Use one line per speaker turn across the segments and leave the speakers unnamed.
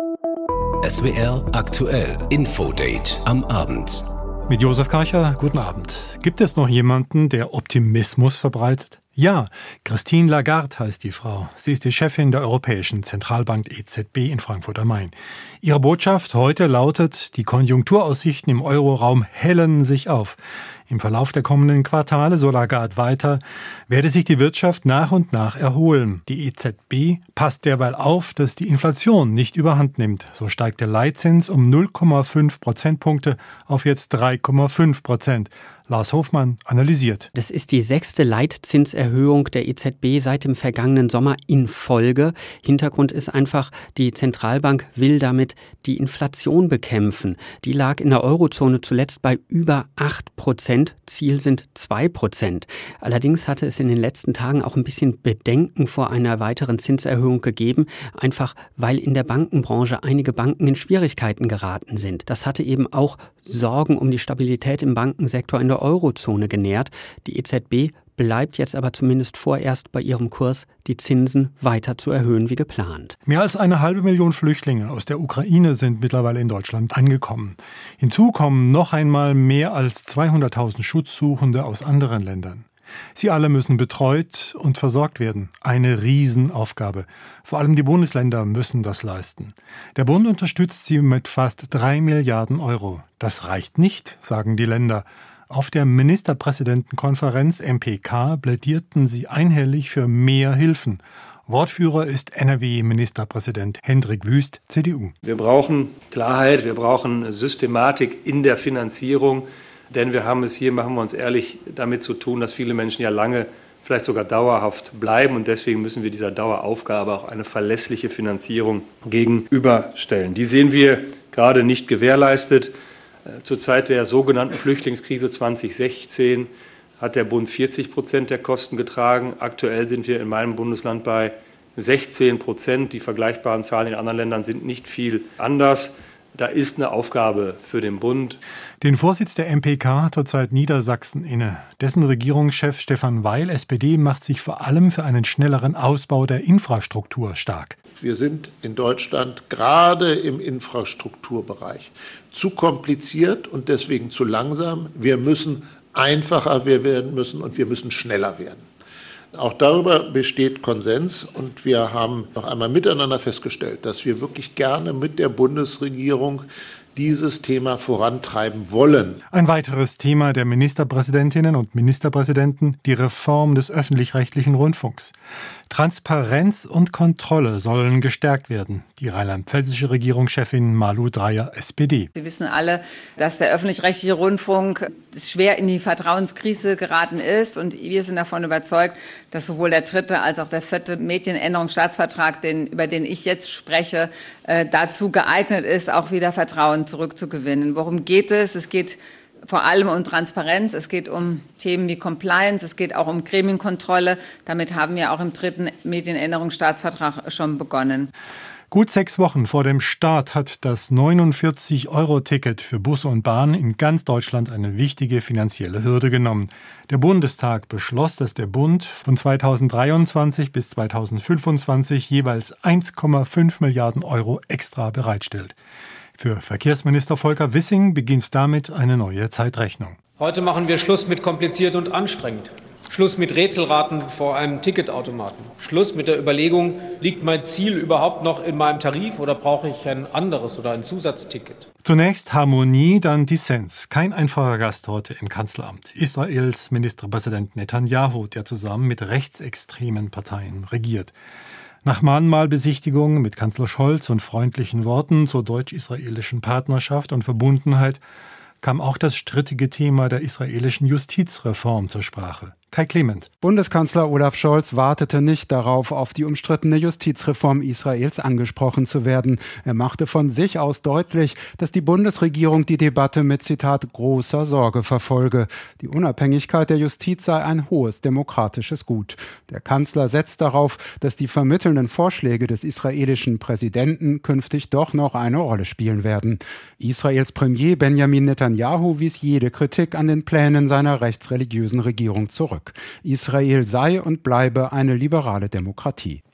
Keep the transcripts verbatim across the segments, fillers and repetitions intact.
S W R aktuell Infodate am Abend.
Mit Josef Karcher, guten Abend. Gibt es noch jemanden, der Optimismus verbreitet? Ja, Christine Lagarde heißt die Frau. Sie ist die Chefin der Europäischen Zentralbank E Z B in Frankfurt am Main. Ihre Botschaft heute lautet, die Konjunkturaussichten im Euroraum hellen sich auf. Im Verlauf der kommenden Quartale, so Lagarde weiter, werde sich die Wirtschaft nach und nach erholen. Die E Z B passt derweil auf, dass die Inflation nicht überhand nimmt. So steigt der Leitzins um null Komma fünf Prozentpunkte auf jetzt drei Komma fünf Prozent. Lars Hofmann analysiert.
Das ist die sechste Leitzinserhöhung der E Z B seit dem vergangenen Sommer in Folge. Hintergrund ist einfach, die Zentralbank will damit die Inflation bekämpfen. Die lag in der Eurozone zuletzt bei über acht Prozent. Ziel sind zwei Prozent. Allerdings hatte es in den letzten Tagen auch ein bisschen Bedenken vor einer weiteren Zinserhöhung gegeben, einfach weil in der Bankenbranche einige Banken in Schwierigkeiten geraten sind. Das hatte eben auch Sorgen um die Stabilität im Bankensektor in der Eurozone genährt. Die E Z B bleibt jetzt aber zumindest vorerst bei ihrem Kurs, die Zinsen weiter zu erhöhen wie geplant.
Mehr als eine halbe Million Flüchtlinge aus der Ukraine sind mittlerweile in Deutschland angekommen. Hinzu kommen noch einmal mehr als zweihunderttausend Schutzsuchende aus anderen Ländern. Sie alle müssen betreut und versorgt werden. Eine Riesenaufgabe. Vor allem die Bundesländer müssen das leisten. Der Bund unterstützt sie mit fast drei Milliarden Euro. Das reicht nicht, sagen die Länder. Auf der Ministerpräsidentenkonferenz M P K plädierten sie einhellig für mehr Hilfen. Wortführer ist N R W-Ministerpräsident Hendrik Wüst, C D U.
Wir brauchen Klarheit, wir brauchen Systematik in der Finanzierung. Denn wir haben es hier, machen wir uns ehrlich, damit zu tun, dass viele Menschen ja lange, vielleicht sogar dauerhaft bleiben. Und deswegen müssen wir dieser Daueraufgabe auch eine verlässliche Finanzierung gegenüberstellen. Die sehen wir gerade nicht gewährleistet. Zur Zeit der sogenannten Flüchtlingskrise zwanzig sechzehn hat der Bund vierzig Prozent der Kosten getragen. Aktuell sind wir in meinem Bundesland bei sechzehn Prozent. Die vergleichbaren Zahlen in anderen Ländern sind nicht viel anders. Da ist eine Aufgabe für den Bund.
Den Vorsitz der M P K hat zurzeit Niedersachsen inne. Dessen Regierungschef Stefan Weil, S P D, macht sich vor allem für einen schnelleren Ausbau der Infrastruktur stark.
Wir sind in Deutschland gerade im Infrastrukturbereich zu kompliziert und deswegen zu langsam. Wir müssen einfacher werden müssen und wir müssen schneller werden. Auch darüber besteht Konsens und wir haben noch einmal miteinander festgestellt, dass wir wirklich gerne mit der Bundesregierung dieses Thema vorantreiben wollen.
Ein weiteres Thema der Ministerpräsidentinnen und Ministerpräsidenten, die Reform des öffentlich-rechtlichen Rundfunks. Transparenz und Kontrolle sollen gestärkt werden. Die rheinland-pfälzische Regierungschefin Malu Dreyer, S P D.
Sie wissen alle, dass der öffentlich-rechtliche Rundfunk schwer in die Vertrauenskrise geraten ist. Und wir sind davon überzeugt, dass sowohl der dritte als auch der vierte Medienänderungsstaatsvertrag, den, über den ich jetzt spreche, äh, dazu geeignet ist, auch wieder Vertrauen zurückzugewinnen. Worum geht es? Es geht vor allem um Transparenz, es geht um Themen wie Compliance, es geht auch um Gremienkontrolle. Damit haben wir auch im dritten Medienänderungsstaatsvertrag schon begonnen.
Gut sechs Wochen vor dem Start hat das neunundvierzig Euro Ticket für Busse und Bahn in ganz Deutschland eine wichtige finanzielle Hürde genommen. Der Bundestag beschloss, dass der Bund von zweitausenddreiundzwanzig bis zweitausendfünfundzwanzig jeweils eins Komma fünf Milliarden Euro extra bereitstellt. Für Verkehrsminister Volker Wissing beginnt damit eine neue Zeitrechnung.
Heute machen wir Schluss mit kompliziert und anstrengend. Schluss mit Rätselraten vor einem Ticketautomaten. Schluss mit der Überlegung, liegt mein Ziel überhaupt noch in meinem Tarif oder brauche ich ein anderes oder ein Zusatzticket?
Zunächst Harmonie, dann Dissens. Kein einfacher Gast heute im Kanzleramt. Israels Ministerpräsident Netanyahu, der zusammen mit rechtsextremen Parteien regiert. Nach Mahnmalbesichtigung mit Kanzler Scholz und freundlichen Worten zur deutsch-israelischen Partnerschaft und Verbundenheit kam auch das strittige Thema der israelischen Justizreform zur Sprache. Kai Clement.
Bundeskanzler Olaf Scholz wartete nicht darauf, auf die umstrittene Justizreform Israels angesprochen zu werden. Er machte von sich aus deutlich, dass die Bundesregierung die Debatte mit, Zitat, großer Sorge verfolge. Die Unabhängigkeit der Justiz sei ein hohes demokratisches Gut. Der Kanzler setzt darauf, dass die vermittelnden Vorschläge des israelischen Präsidenten künftig doch noch eine Rolle spielen werden. Israels Premier Benjamin Netanyahu wies jede Kritik an den Plänen seiner rechtsreligiösen Regierung zurück. Israel sei und bleibe eine liberale Demokratie.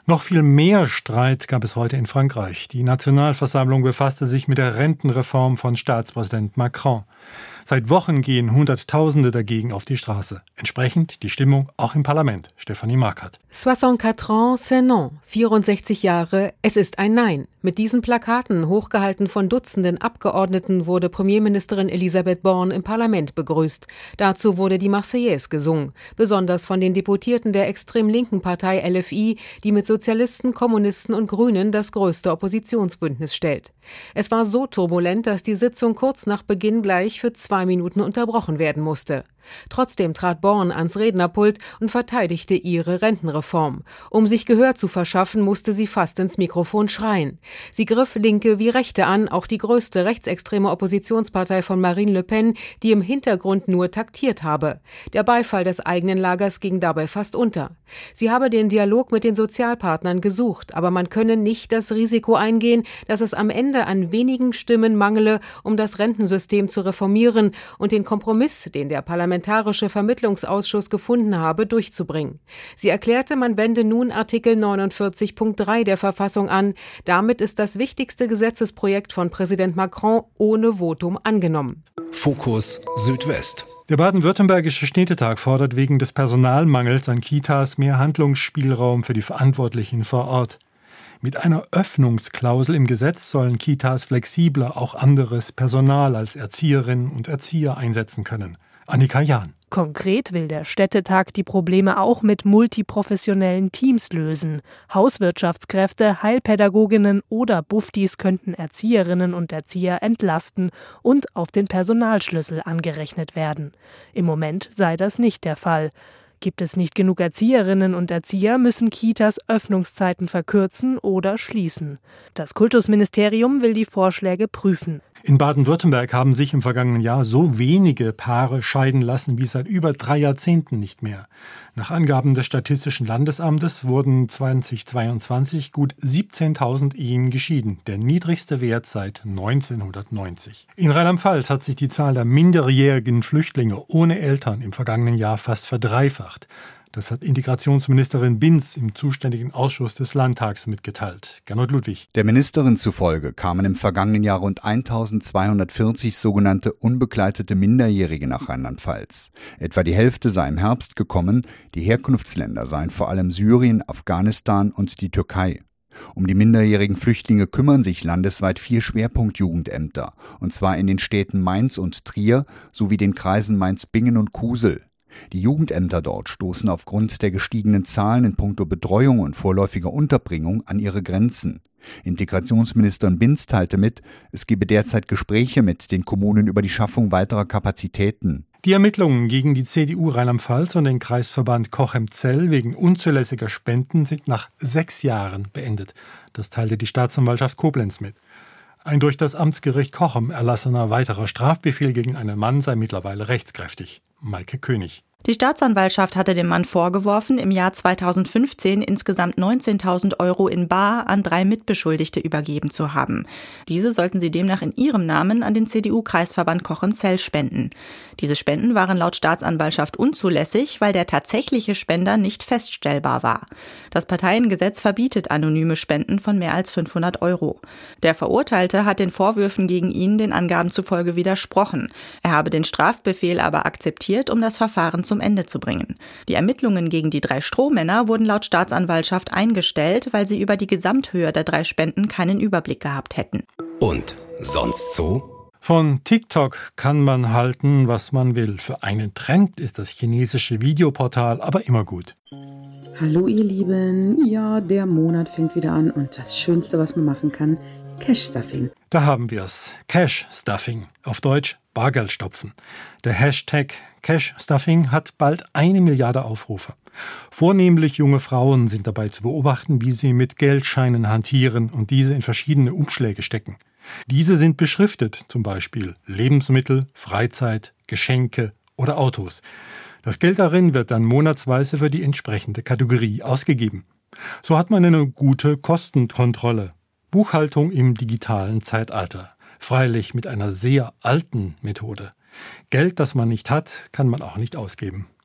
Noch viel mehr Streit gab es heute in Frankreich. Die Nationalversammlung befasste sich mit der Rentenreform von Staatspräsident Macron. Seit Wochen gehen Hunderttausende dagegen auf die Straße. Entsprechend die Stimmung auch im Parlament. Stefanie Markert.
soixante-quatre ans, c'est non. vierundsechzig Jahre, es ist ein Nein. Mit diesen Plakaten, hochgehalten von Dutzenden Abgeordneten, wurde Premierministerin Elisabeth Borne im Parlament begrüßt. Dazu wurde die Marseillaise gesungen, besonders von den Deputierten der extrem linken Partei L F I, die mit Sozialisten, Kommunisten und Grünen das größte Oppositionsbündnis stellt. Es war so turbulent, dass die Sitzung kurz nach Beginn gleich für zwei Minuten unterbrochen werden musste. Trotzdem trat Borne ans Rednerpult und verteidigte ihre Rentenreform. Um sich Gehör zu verschaffen, musste sie fast ins Mikrofon schreien. Sie griff Linke wie Rechte an, auch die größte rechtsextreme Oppositionspartei von Marine Le Pen, die im Hintergrund nur taktiert habe. Der Beifall des eigenen Lagers ging dabei fast unter. Sie habe den Dialog mit den Sozialpartnern gesucht, aber man könne nicht das Risiko eingehen, dass es am Ende an wenigen Stimmen mangele, um das Rentensystem zu reformieren und den Kompromiss, den der Parlamentarische Vermittlungsausschuss gefunden habe, durchzubringen. Sie erklärte, man wende nun Artikel neunundvierzig Punkt drei der Verfassung an. Damit ist das wichtigste Gesetzesprojekt von Präsident Macron ohne Votum angenommen.
Fokus Südwest.
Der baden-württembergische Städtetag fordert wegen des Personalmangels an Kitas mehr Handlungsspielraum für die Verantwortlichen vor Ort. Mit einer Öffnungsklausel im Gesetz sollen Kitas flexibler auch anderes Personal als Erzieherinnen und Erzieher einsetzen können. Annika Jahn.
Konkret will der Städtetag die Probleme auch mit multiprofessionellen Teams lösen. Hauswirtschaftskräfte, Heilpädagoginnen oder Buftis könnten Erzieherinnen und Erzieher entlasten und auf den Personalschlüssel angerechnet werden. Im Moment sei das nicht der Fall. Gibt es nicht genug Erzieherinnen und Erzieher, müssen Kitas Öffnungszeiten verkürzen oder schließen. Das Kultusministerium will die Vorschläge prüfen.
In Baden-Württemberg haben sich im vergangenen Jahr so wenige Paare scheiden lassen wie seit über drei Jahrzehnten nicht mehr. Nach Angaben des Statistischen Landesamtes wurden zweitausendzweiundzwanzig gut siebzehntausend Ehen geschieden, der niedrigste Wert seit neunzehnhundertneunzig. In Rheinland-Pfalz hat sich die Zahl der minderjährigen Flüchtlinge ohne Eltern im vergangenen Jahr fast verdreifacht. Das hat Integrationsministerin Binz im zuständigen Ausschuss des Landtags mitgeteilt. Gernot Ludwig.
Der Ministerin zufolge kamen im vergangenen Jahr rund eintausendzweihundertvierzig sogenannte unbegleitete Minderjährige nach Rheinland-Pfalz. Etwa die Hälfte sei im Herbst gekommen. Die Herkunftsländer seien vor allem Syrien, Afghanistan und die Türkei. Um die minderjährigen Flüchtlinge kümmern sich landesweit vier Schwerpunktjugendämter, und zwar in den Städten Mainz und Trier sowie den Kreisen Mainz-Bingen und Kusel. Die Jugendämter dort stoßen aufgrund der gestiegenen Zahlen in puncto Betreuung und vorläufiger Unterbringung an ihre Grenzen. Integrationsministerin Binz teilte mit, es gebe derzeit Gespräche mit den Kommunen über die Schaffung weiterer Kapazitäten.
Die Ermittlungen gegen die C D U Rheinland-Pfalz und den Kreisverband Cochem-Zell wegen unzulässiger Spenden sind nach sechs Jahren beendet. Das teilte die Staatsanwaltschaft Koblenz mit. Ein durch das Amtsgericht Cochem erlassener weiterer Strafbefehl gegen einen Mann sei mittlerweile rechtskräftig. Maike König.
Die Staatsanwaltschaft hatte dem Mann vorgeworfen, im Jahr zweitausendfünfzehn insgesamt neunzehntausend Euro in bar an drei Mitbeschuldigte übergeben zu haben. Diese sollten sie demnach in ihrem Namen an den C D U-Kreisverband Cochem-Zell spenden. Diese Spenden waren laut Staatsanwaltschaft unzulässig, weil der tatsächliche Spender nicht feststellbar war. Das Parteiengesetz verbietet anonyme Spenden von mehr als fünfhundert Euro. Der Verurteilte hat den Vorwürfen gegen ihn den Angaben zufolge widersprochen. Er habe den Strafbefehl aber akzeptiert, um das Verfahren zum Ende zu bringen. Die Ermittlungen gegen die drei Strohmänner wurden laut Staatsanwaltschaft eingestellt, weil sie über die Gesamthöhe der drei Spenden keinen Überblick gehabt hätten.
Und sonst so?
Von TikTok kann man halten, was man will. Für einen Trend ist das chinesische Videoportal aber immer gut.
Hallo ihr Lieben, ja, der Monat fängt wieder an und das Schönste, was man machen kann, Cash-Stuffing.
Da haben wir es. Cash-Stuffing. Auf Deutsch Bargeldstopfen. Der Hashtag Cash-Stuffing hat bald eine Milliarde Aufrufe. Vornehmlich junge Frauen sind dabei zu beobachten, wie sie mit Geldscheinen hantieren und diese in verschiedene Umschläge stecken. Diese sind beschriftet, zum Beispiel Lebensmittel, Freizeit, Geschenke oder Autos. Das Geld darin wird dann monatsweise für die entsprechende Kategorie ausgegeben. So hat man eine gute Kostenkontrolle. Buchhaltung im digitalen Zeitalter. Freilich mit einer sehr alten Methode. Geld, das man nicht hat, kann man auch nicht ausgeben.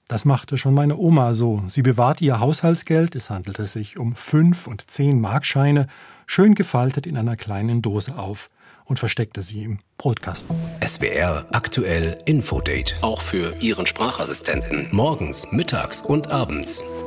Das machte schon meine Oma so. Sie bewahrte ihr Haushaltsgeld, es handelte sich um fünf und zehn Markscheine, schön gefaltet in einer kleinen Dose auf und versteckte sie im Brotkasten.
S W R aktuell Infodate. Auch für Ihren Sprachassistenten. Morgens, mittags und abends.